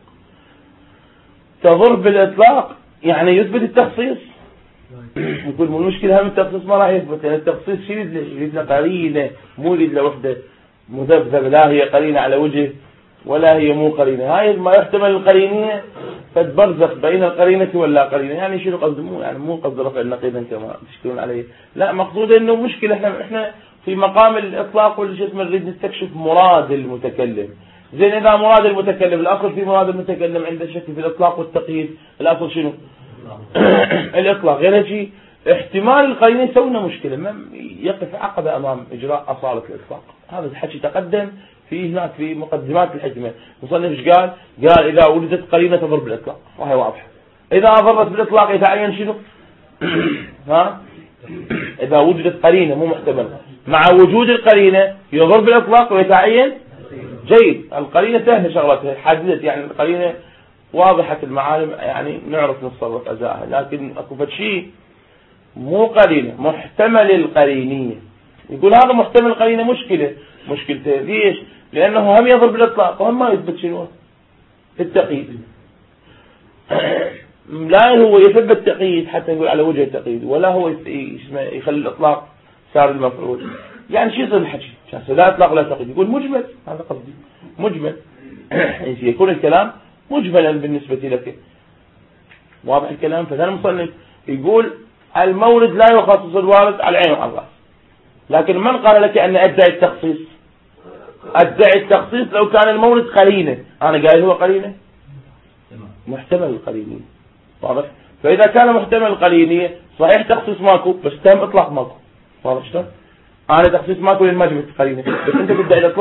A: تضر بالاطلاق يعني يثبت التخصيص. يقول مو المشكله هم التخصيص ما راح يثبت، لان التخصيص شيء يريد له قرينه، مو يريد له وحده مذبذبه، لا هي قرينه على وجه ولا هي مو قرينه. هاي ما يحتمل القرينيه فتبرزخ بين القرينه ولا قرينه. يعني شنو قصد؟ مو يعني مو قصد رفع النقيض كما تشكلون عليه، لا مقصود انه مشكله احنا احنا في مقام الاطلاق واللي اسمه نريد نستكشف مراد المتكلم. زين اذا مراد المتكلم الاصل في مراد المتكلم عند الشك في الاطلاق والتقييد، الاصل شنو؟ الاطلاق. غير شيء احتمال القرينه يسوي مشكله، ما يقف عقبه امام اجراء اصاله الاطلاق. هذا الحكي تقدم في هناك في مقدمات الحكمه. المصنف ايش قال؟ قال اذا وجدت قرينه تضر بالاطلاق، وهي واضحه. اذا ضرت بالاطلاق يتعين شنو؟ ها؟ اذا وجدت قرينه مو محتمله مع وجود القرينه يضر بالاطلاق ويتعين. جيد، القرينه سهله شغلتها، حددت يعني القرينه واضحه المعالم، يعني نعرف نتصرف ازاها، لكن اكو شيء مو قرينه محتمل القرينيه. يقول هذا محتمل القرينه مشكله، مشكلته ليش؟ لانه هم يضرب بالاطلاق وهم ما يثبت شنو؟ التقييد. لا هو يثبت التقييد حتى يقول على وجه التقييد، ولا هو يخلي الاطلاق صار المفعول. يعني شو يصير الحكي؟ لا اطلاق لا تقييد، يقول مجمل، هذا قصدي مجمل. يكون الكلام مجملا بالنسبه لك، واضح الكلام؟ فهذا المصنف يقول المورد لا يخصص الوارد على العين وعلى الراس، لكن من قال لك ان ادعي التخصيص؟ ادعي التخصيص لو كان المورد قرينه، انا قايل هو قرينه محتمل القرينيه، واضح؟ فاذا كان محتمل القرينيه صحيح تخصيص ماكو، بس تم اطلاق ماكو، واضح شلون؟ انا تخصيص ماكو لان ما جبت قرينه، بس انت تدعي الاطلاق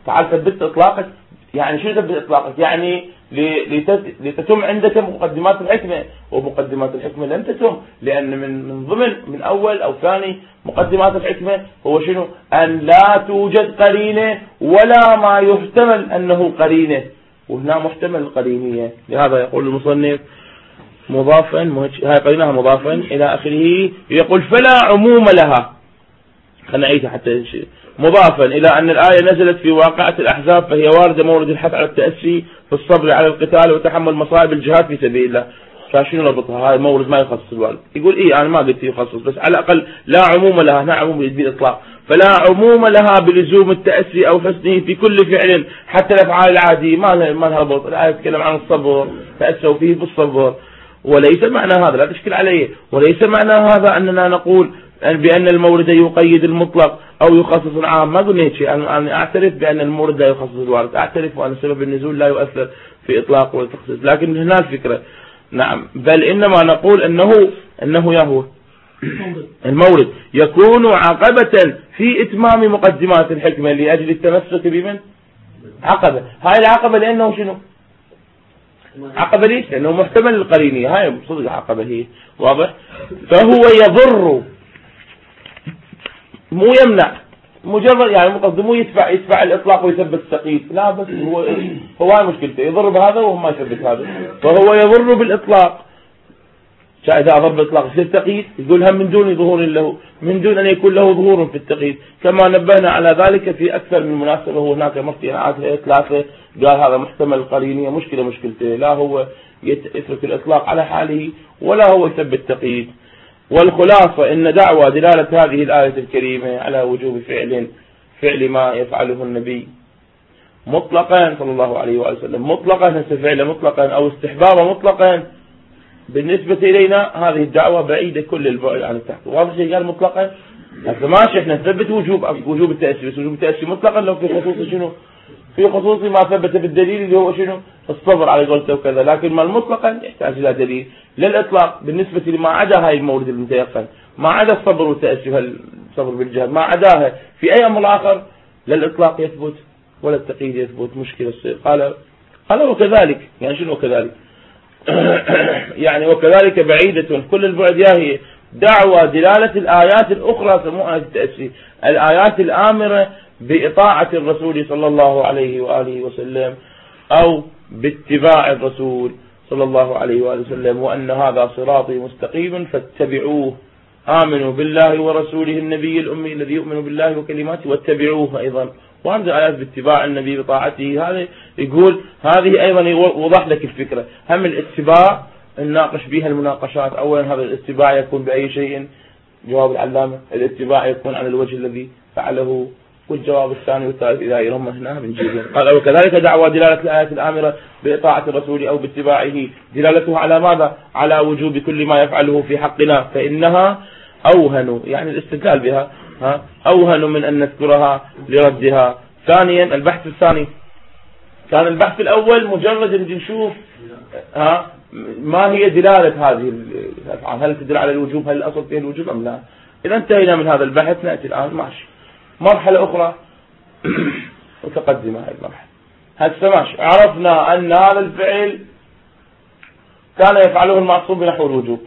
A: تعال ثبت إطلاقك. يعني شو ثبت إطلاقك؟ يعني لتتم عندك مقدمات الحكمة، ومقدمات الحكمة لم تتم، لأن من من ضمن من أول أو ثاني مقدمات الحكمة هو شنو؟ أن لا توجد قرينة ولا ما يحتمل أنه قرينة، وهنا محتمل القرينية. لهذا يقول المصنف مضافا، هاي قرينها مضافا إلى آخره، يقول فلا عموم لها. خلنا نعيدها حتى مضافا إلى أن الآية نزلت في واقعة الأحزاب، فهي واردة مورد الحث على التأسي في الصبر على القتال وتحمل مصائب الجهاد في سبيل الله. فشنو ربطها؟ هاي مورد ما يخصص الوالد. يقول إيه أنا ما قلت يخصص، بس على الأقل لا عموم لها، هنا عموم بالإطلاق، فلا عموم لها بلزوم التأسي أو حسنه في كل فعل حتى الأفعال العادية ما لها ما لها ربط. الآية تتكلم عن الصبر، تأسوا فيه بالصبر، وليس معنى هذا، لا تشكل عليه، وليس معنى هذا أننا نقول بأن المورد يقيد المطلق أو يخصص العام. ما قلنا شيء. أنا أعترف بأن المورد لا يخصص الوارد، أعترف وأن سبب النزول لا يؤثر في إطلاق والتخصيص، لكن هنا الفكرة نعم، بل إنما نقول أنه أنه يهو المورد يكون عقبة في إتمام مقدمات الحكمة لأجل التمسك بمن عقبة. هاي العقبة لأنه شنو؟ عقبة ليش؟ لأنه محتمل القرينية، هاي صدق عقبة هي، واضح؟ فهو يضر مو يمنع، مجرد يعني مقصد مو يدفع يدفع الإطلاق ويثبت التقييد، لا بس هو هو هاي مشكلته، يضر بهذا وهو ما يثبت هذا، فهو يضر بالإطلاق. إذا أضر بالإطلاق في التقييد يقول هم من دون ظهور له، من دون أن يكون له ظهور في التقييد، كما نبهنا على ذلك في أكثر من مناسبة. وهناك مرتين ثلاثة قال هذا محتمل القرينية، مشكلة مشكلته لا هو يترك الإطلاق على حاله ولا هو يثبت التقييد. والخلاصة إن دعوى دلالة هذه الآية الكريمة على وجوب فعل فعل ما يفعله النبي مطلقا صلى الله عليه وآله وسلم، مطلقا هسه فعل مطلقا أو استحبابه مطلقا، بالنسبة إلينا هذه الدعوة بعيدة كل البعد عن التحقيق. واضح شيء قال مطلقا، هسه ماشي احنا نثبت وجوب وجوب التأسي، بس وجوب التأسي مطلقا لو في خصوص شنو؟ في خصوص ما ثبت بالدليل اللي هو شنو؟ الصبر على قولته وكذا، لكن ما المطلقا يحتاج إلى دليل للإطلاق بالنسبة لما عدا هاي المورد المتيقن، ما عدا الصبر والتأسي والصبر بالجهاد، ما عداها في أي أمر آخر للإطلاق يثبت ولا التقييد يثبت. مشكلة الصير. قال قال وكذلك، يعني شنو وكذلك؟ يعني وكذلك بعيدة كل البعد يا هي دعوى دلالة الآيات الأخرى سموها التأسي، الآيات الآمرة بإطاعة الرسول صلى الله عليه وآله وسلم أو باتباع الرسول صلى الله عليه وآله وسلم، وأن هذا صراطي مستقيم فاتبعوه، آمنوا بالله ورسوله النبي الأمي الذي يؤمن بالله وكلماته واتبعوه أيضا. وهذه آيات باتباع النبي بطاعته، هذا يقول هذه أيضا يوضح لك الفكرة. هم الاتباع نناقش بها المناقشات. أولا هذا الاتباع يكون بأي شيء؟ جواب العلامة الاتباع يكون على الوجه الذي فعله، والجواب الثاني والثالث إذا يرمى هنا بنجيبهم. قال وكذلك دعوى دلالة الآيات الآمرة بإطاعة الرسول أو باتباعه دلالته على ماذا؟ على وجوب كل ما يفعله في حقنا، فإنها أوهن، يعني الاستدلال بها ها أوهن من أن نذكرها لردها. ثانيا البحث الثاني، كان البحث الأول مجرد ان نشوف ها ما هي دلالة هذه الأفعال، هل تدل على الوجوب، هل الأصل فيها الوجوب أم لا. إذا انتهينا من هذا البحث نأتي الآن ماشي مرحلة أخرى متقدمة. هذه المرحلة هسه ماشي عرفنا أن هذا الفعل كان يفعله المعصوم بنحو الوجوب،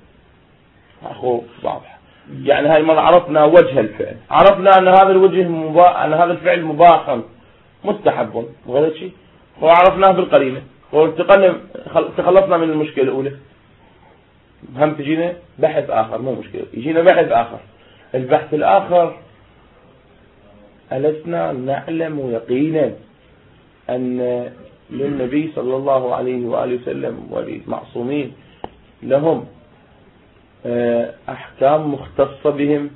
A: أخو واضح. يعني هاي مرة عرفنا وجه الفعل، عرفنا أن هذا الوجه مبا... أن هذا الفعل مباح مستحب وغير شيء، وعرفناه بالقرينة، وانتقلنا تخلصنا من المشكلة الأولى. هم تجينا بحث آخر، مو مشكلة، يجينا بحث آخر. البحث الآخر ألسنا نعلم يقينا أن للنبي صلى الله عليه وآله وسلم والمعصومين لهم أحكام مختصة بهم،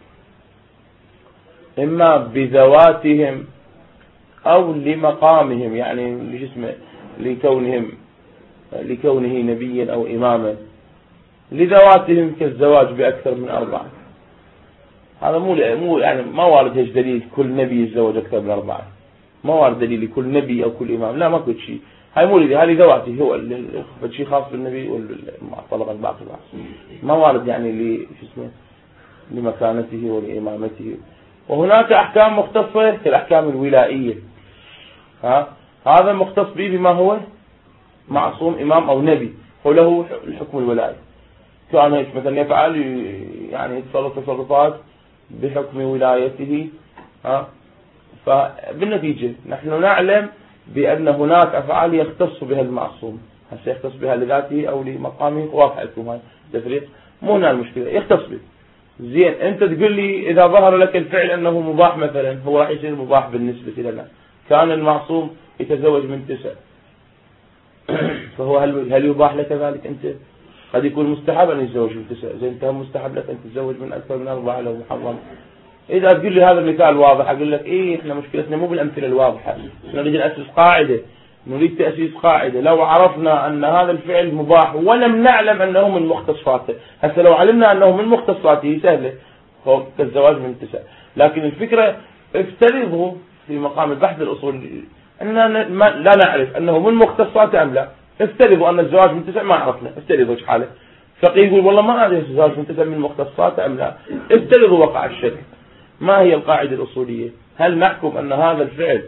A: إما بذواتهم أو لمقامهم، يعني لجسمه لكونهم لكونه نبيا أو إماما. لذواتهم كالزواج بأكثر من أربعة، هذا مو مو يعني ما وارد هيك دليل كل نبي يتزوج أكثر من أربعة، ما وارد دليل لكل نبي أو كل إمام، لا ما كل شيء. هاي مو هذه ذواتي، هو الشيء خاص بالنبي والطلبة الباقي ما وارد يعني ل شو اسمه لمكانته ولإمامته. وهناك أحكام مختصة كالأحكام الولائية، ها هذا مختص به بما هو معصوم إمام أو نبي، وله الحكم الولاية. كان مثلا يفعل يعني يتصرف تصرفات بحكم ولايته. ها فبالنتيجة نحن نعلم بأن هناك أفعال يختص بها المعصوم، هل يختص بها لذاته أو لمقامه، واضح لكم هاي التفريق، مو هنا المشكلة، يختص به. زين أنت تقول لي إذا ظهر لك الفعل أنه مباح مثلا، هو راح يصير مباح بالنسبة لنا. كان المعصوم يتزوج من تسع، فهو هل هل يباح لك ذلك أنت؟ قد يكون مستحب أن يتزوج من تسع، زين أنت مستحب لك أن تتزوج من أكثر من أربعة لو محرم. إذا تقول لي هذا المثال واضح، أقول لك إيه إحنا مشكلتنا مو بالأمثلة الواضحة، نريد نأسس قاعدة، نريد تأسيس قاعدة. لو عرفنا أن هذا الفعل مباح ولم نعلم أنه من مختصاته، هسه لو علمنا أنه من مختصاته سهلة، هو كالزواج من تسع. لكن الفكرة افترضه في مقام البحث الأصولي أننا لا نعرف أنه من مختصاته أم لا. افترضوا أن الزواج من تسع ما عرفنا، افترضوا ايش حاله، فقيه يقول والله ما أعرف الزواج من تسع من مختصاته أم لا. افترضوا وقع الشك، ما هي القاعدة الأصولية؟ هل نحكم أن هذا الفعل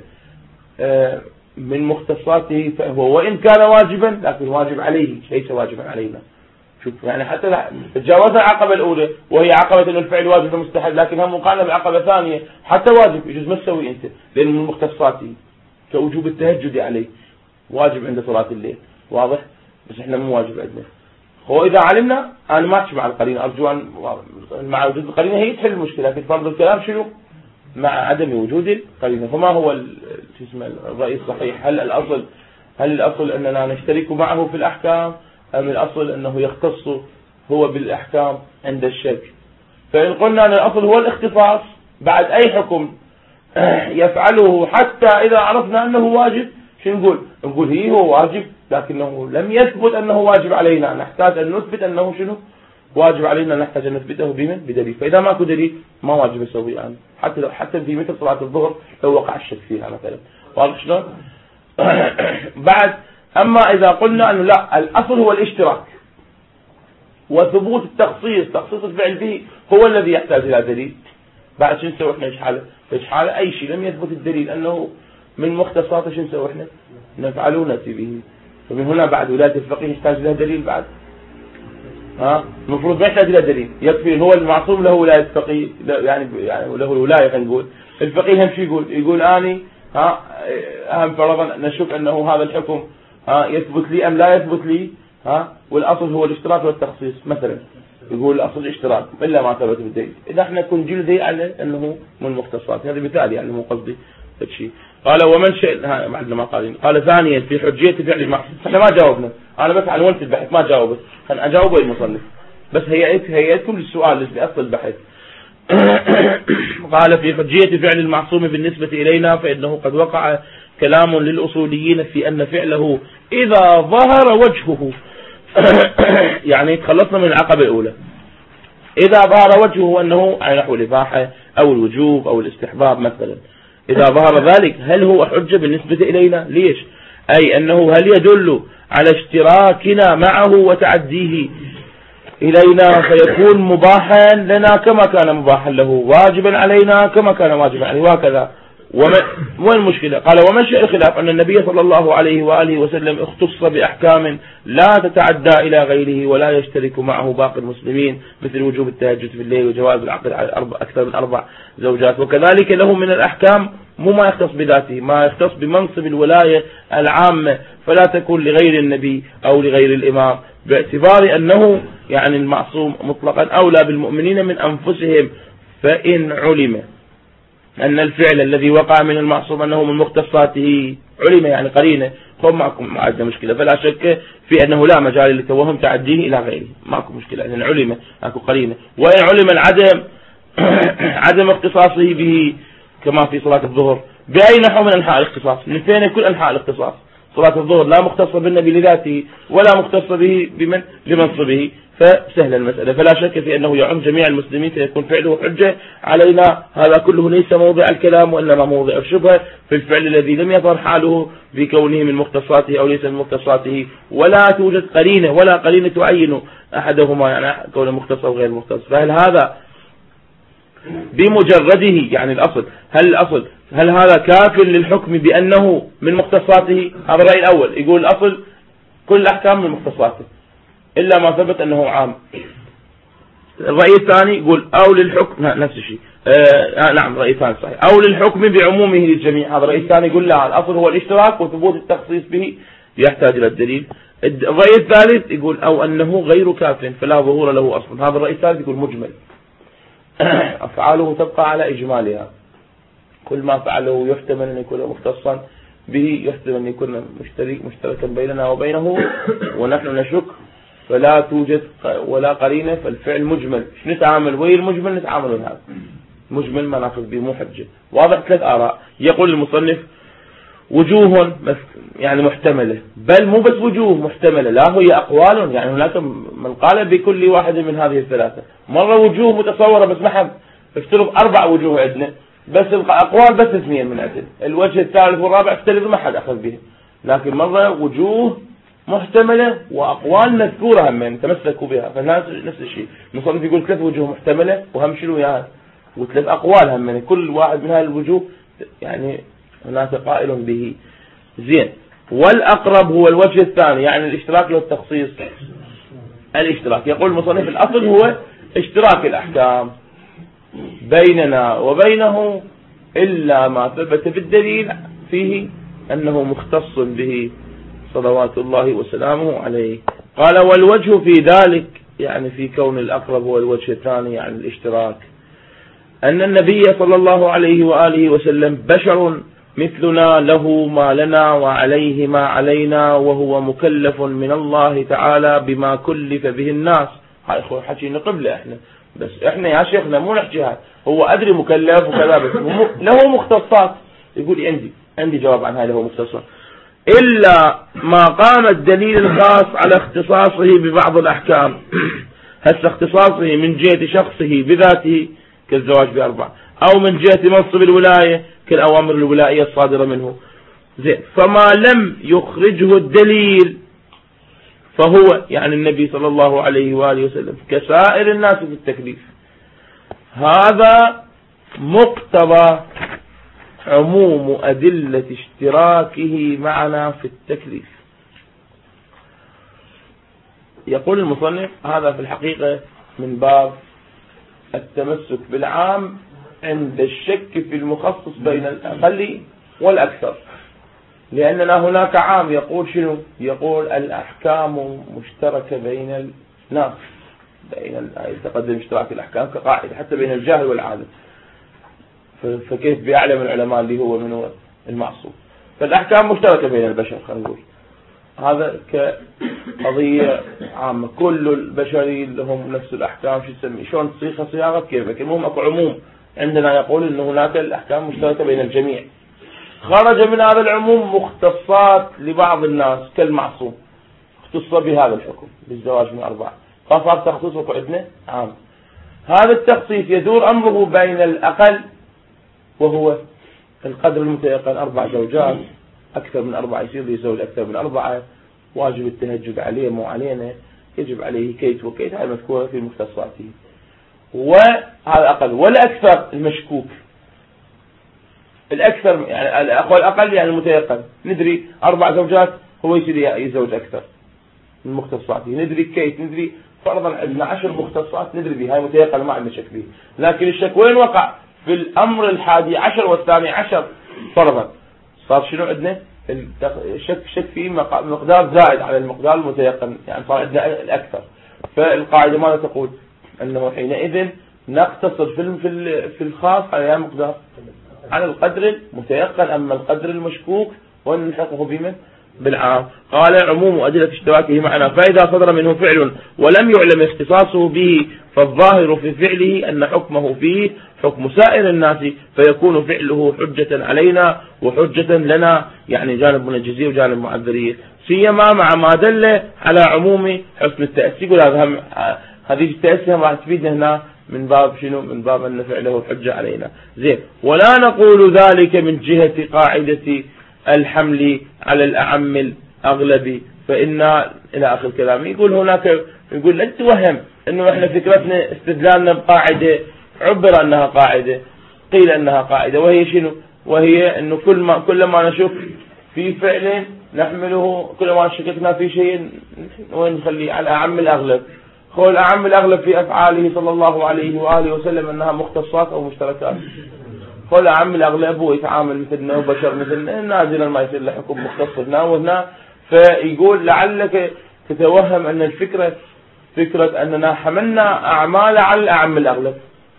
A: من مختصاته فهو وإن كان واجبا لكن واجب عليه ليس واجبا علينا؟ شوف يعني حتى تجاوزنا العقبة الأولى وهي عقبة أن الفعل واجب ومستحب، لكن هم مقارنة بعقبة ثانية حتى واجب يجوز ما تسوي أنت، لأن من مختصاته كوجوب التهجد عليه واجب عند صلاة الليل، واضح؟ بس احنا مو واجب عندنا. هو إذا علمنا أنا ما أتش مع القرينة، أرجو أن مع وجود القرينة هي تحل المشكلة، لكن فرض الكلام شنو؟ مع عدم وجود القرينة. فما هو اسمه الرأي الصحيح؟ هل الأصل هل الأصل أننا نشترك معه في الأحكام أم الأصل أنه يختص هو بالأحكام عند الشك؟ فإن قلنا أن الأصل هو الاختصاص بعد أي حكم يفعله حتى إذا عرفنا أنه واجب، شو نقول؟ نقول هي هو واجب لكنه لم يثبت أنه واجب علينا، نحتاج أن نثبت أنه شنو واجب علينا، نحتاج أن نثبته بمن؟ بدليل. فإذا ماكو دليل ما واجب أسوي يعني، حتى لو حتى في مثل صلاة الظهر لو وقع الشك فيها مثلا، واضح شلون؟ بعد أما إذا قلنا أنه لا الأصل هو الاشتراك وثبوت التخصيص، تخصيص الفعل به هو الذي يحتاج إلى دليل، بعد شو نسوي احنا؟ ايش حاله؟ ايش حاله؟ أي شيء لم يثبت الدليل أنه من مختصاته شو نسوي احنا؟ نفعله نأتي به. فمن هنا بعد ولاية الفقيه يحتاج له دليل بعد؟ ها المفروض ما يحتاج له دليل، يكفي هو المعصوم له ولاية فقيه يعني يعني له الولاية. خلينا نقول الفقيه هم شو يقول؟ يقول اني ها اهم فرضا نشوف انه هذا الحكم ها يثبت لي ام لا يثبت لي، ها والأصل هو الاشتراك والتخصيص مثلا، يقول الأصل الاشتراك إلا ما ثبت بالدليل. إذا احنا كن جلدي على أنه من مختصات، هذا مثال يعني مو قصدي شيء. قال ومن شيء معنا ما قالين. قال ثانيا في حجية فعل المعصوم، احنا ما جاوبنا، أنا بس عنونت البحث ما جاوبت، خلنا أجاوبه المصنف بس هيئت هيئتكم للسؤال اللي أصل البحث. قال في حجية فعل المعصوم بالنسبة إلينا فإنه قد وقع كلام للأصوليين في أن فعله إذا ظهر وجهه يعني تخلصنا من العقبة الأولى، إذا ظهر وجهه أنه على نحو الإباحة أو الوجوب أو الاستحباب مثلا، إذا ظهر ذلك هل هو حجة بالنسبة إلينا؟ ليش؟ أي أنه هل يدل على اشتراكنا معه وتعديه إلينا فيكون مباحا لنا كما كان مباحا له، واجبا علينا كما كان واجبا عليه، وهكذا. وما المشكلة؟ قال ومنشأ الخلاف أن النبي صلى الله عليه وآله وسلم اختص بأحكام لا تتعدى إلى غيره ولا يشترك معه باقي المسلمين، مثل وجوب التهجد في الليل وجواز العقد على أكثر من أربع زوجات. وكذلك له من الأحكام مو ما يختص بذاته، ما يختص بمنصب الولاية العامة، فلا تكون لغير النبي أو لغير الإمام، باعتبار أنه يعني المعصوم مطلقا أولى بالمؤمنين من أنفسهم. فإن علم أن الفعل الذي وقع من المعصوم أنه من مختصاته، علم يعني قرينة، هم معكم ما عندنا مشكلة، فلا شك في أنه لا مجال لتوهم تعديه إلى غيره، ماكو مشكلة، لأن علم أكو قرينة. وإن علم العدم عدم اختصاصه به كما في صلاة الظهر، بأي نحو من أنحاء الاختصاص، من فين كل أنحاء الاختصاص؟ صلاة الظهر لا مختصة بالنبي لذاته ولا مختصة به بمن لمنصبه، فسهل المسألة، فلا شك في أنه يعم جميع المسلمين فيكون فعله حجة علينا. هذا كله ليس موضع الكلام وإنما موضع الشبهة في الفعل الذي لم يظهر حاله بكونه من مختصاته أو ليس من مختصاته، ولا توجد قرينة ولا قرينة تعين أحدهما يعني كونه مختص أو غير مختص. فهل هذا بمجرده، يعني الأصل، هل الأصل هل هذا كاف للحكم بأنه من مختصاته؟ هذا الرأي الأول، يقول الأصل كل الأحكام من مختصاته إلا ما ثبت أنه عام. الرأي الثاني يقول أو للحكم، نفس الشيء، آه نعم الرأي الثاني صحيح، أو للحكم بعمومه للجميع. هذا الرأي الثاني يقول لا، الأصل هو الاشتراك وثبوت التخصيص به يحتاج إلى الدليل. الرأي الثالث يقول أو أنه غير كاف فلا ظهور له أصلا. هذا الرأي الثالث يقول مجمل، أفعاله تبقى على إجمالها، كل ما فعله يحتمل أن يكون مختصا به، يحتمل أن يكون مشترك مشتركا بيننا وبينه ونحن نشك، فلا توجد ولا قرينة، فالفعل مجمل. نتعامل وهي المجمل، نتعامل من هذا مجمل ما ناخذ به، مو حجة. واضح؟ ثلاث آراء. يقول المصنف وجوه يعني محتملة، بل مو بس وجوه محتملة، لا هي أقوال، يعني هناك من قال بكل واحد من هذه الثلاثة. مرة وجوه متصورة بس ما حد افترض أربع وجوه عندنا، بس الأقوال بس اثنين من عدد، الوجه الثالث والرابع افترض ما حد أخذ به. لكن مرة وجوه محتملة وأقوال مذكورة هم يعني تمسكوا بها، فالناس نفس الشيء. المصنف يقول ثلاث وجوه محتملة وهم شنو يعني، وثلاث أقوال هم يعني كل واحد من هذه الوجوه يعني هناك قائل به. زين، والأقرب هو الوجه الثاني، يعني الاشتراك له التخصيص. الاشتراك يقول المصنف الأصل هو اشتراك الأحكام بيننا وبينه إلا ما ثبت بالدليل فيه أنه مختص به صلوات الله وسلامه عليه. قال والوجه في ذلك، يعني في كون الأقرب هو الوجه الثاني يعني الاشتراك، أن النبي صلى الله عليه وآله وسلم بشر مثلنا، له ما لنا وعليه ما علينا، وهو مكلف من الله تعالى بما كلف به الناس. هاي اخوة حكينا قبله احنا، بس احنا يا شيخنا مو نحكي هاي، هو ادري مكلف وكذا، بس له مختصات. يقول عندي عندي جواب عن هاي له مختصات، إلا ما قام الدليل الخاص على اختصاصه ببعض الأحكام. هسه اختصاصه من جهة شخصه بذاته كالزواج بأربع، أو من جهة منصب الولاية كالأوامر الولائية الصادرة منه. زين، فما لم يخرجه الدليل فهو يعني النبي صلى الله عليه وآله وسلم كسائر الناس في التكليف. هذا مقتضى عموم أدلة اشتراكه معنا في التكليف. يقول المصنف هذا في الحقيقة من باب التمسك بالعام عند الشك في المخصص بين الأقل والأكثر، لأننا هناك عام يقول شنو؟ يقول الأحكام مشتركة بين الناس، بين تقدم اشتراك الأحكام كقاعدة حتى بين الجاهل والعالم، فكيف بيعلم العلماء اللي هو من هو المعصوم؟ فالأحكام مشتركة بين البشر، خلينا نقول هذا كقضية عامة، كل البشرين لهم نفس الأحكام، شو تسمي شلون تصيغها صياغة كيفك، المهم اكو عموم عندنا يقول إن هناك الأحكام مشتركة بين الجميع. خرج من هذا العموم مختصات لبعض الناس كالمعصوم، اختص بهذا الحكم بالزواج من أربعة، فصار تخصيصه عندنا عام. هذا التخصيص يدور أمره بين الأقل وهو القدر المتيقن، أربع زوجات، أكثر من أربعة يصير يزوج أكثر من أربعة، واجب التهجد عليه مو علينا، يجب عليه كيت وكيت، هذه مذكورة في مختصاته. وهذا أقل. والأكثر المشكوك، الأكثر يعني الأقل أقل يعني المتيقن، ندري أربع زوجات هو يصير يزوج أكثر من مختصاته، ندري كيت، ندري فرضا عندنا عشر مختصات ندري بها، هاي متيقن ما عندنا شك به. لكن الشك وين وقع؟ في الأمر الحادي عشر والثاني عشر فرضا، صار شنو عندنا؟ الشك شك فيه مقدار زائد على المقدار المتيقن، يعني صار عندنا الأكثر. فالقاعدة ماذا تقول؟ أنه حينئذ نقتصر في في الخاص على مقدار على القدر المتيقن، أما القدر المشكوك ونلحقه بمن؟ بالعام. قال عموم أدلة اشتراكه معنا، فإذا صدر منه فعل ولم يعلم اختصاصه به فالظاهر في فعله أن حكمه فيه حكم سائر الناس، فيكون فعله حجة علينا وحجة لنا، يعني جانب منجزية وجانب معذرية، سيما مع ما دل على عموم حسن التأسي. يقول هذا هذه التأسي راح تفيدنا هنا من باب شنو؟ من باب أن فعله حجة علينا. زين، ولا نقول ذلك من جهة قاعدة الحمل على الأعم الأغلب، فإن إلى آخر الكلام. يقول هناك، يقول لا تتوهم إنه إحنا فكرتنا استدلالنا بقاعدة عبر أنها قاعدة، قيل أنها قاعدة، وهي شنو؟ وهي أنه كل ما كلما نشك في فعل نحمله، كلما شككنا في شيء وين نخليه على أعم الأغلب. قول أعم الأغلب في أفعاله صلى الله عليه وآله وسلم أنها مختصات أو مشتركات. قول أعم الأغلب هو يتعامل مثلنا وبشر مثلنا، نازلا ما يصير له حكم مختص هنا وهنا. فيقول لعلك تتوهم أن الفكرة فكرة أننا حملنا أعمال على أعم الأغلب،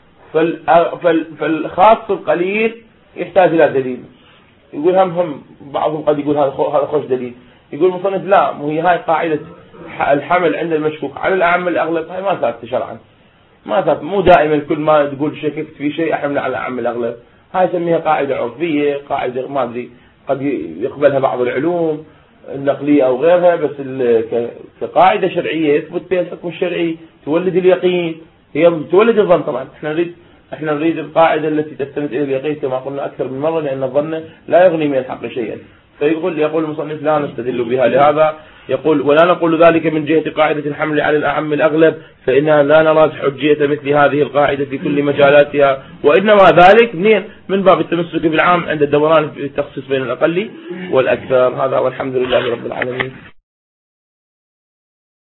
A: فالخاص القليل يحتاج إلى دليل. يقول هم هم بعضهم قد يقول هذا هذا خوش دليل. يقول مصنف لا، مو هي هاي قاعدة الحمل عند المشكوك على الأعم الأغلب، هاي ما ثابتة شرعا، ما ثابت. مو دائما كل ما تقول شككت في شيء أحمل على الأعم الأغلب. هاي يسميها قاعدة عرفية، قاعدة ما أدري قد يقبلها بعض العلوم النقلية أو غيرها، بس كقاعدة شرعية يثبت بها الحكم الشرعي تولد اليقين، هي تولد الظن. طبعا احنا نريد احنا نريد القاعدة التي تستند إلى اليقين كما قلنا أكثر من مرة، لأن الظن لا يغني من الحق شيئا. فيقول يقول المصنف لا نستدل بها لهذا. يقول ولا نقول ذلك من جهة قاعدة الحمل على الأعم الأغلب، فإننا لا نرى حجية مثل هذه القاعدة في كل مجالاتها، وإنما ذلك منين؟ من باب التمسك بالعام عند الدوران في التخصيص بين الأقل والأكثر. هذا والحمد لله رب العالمين.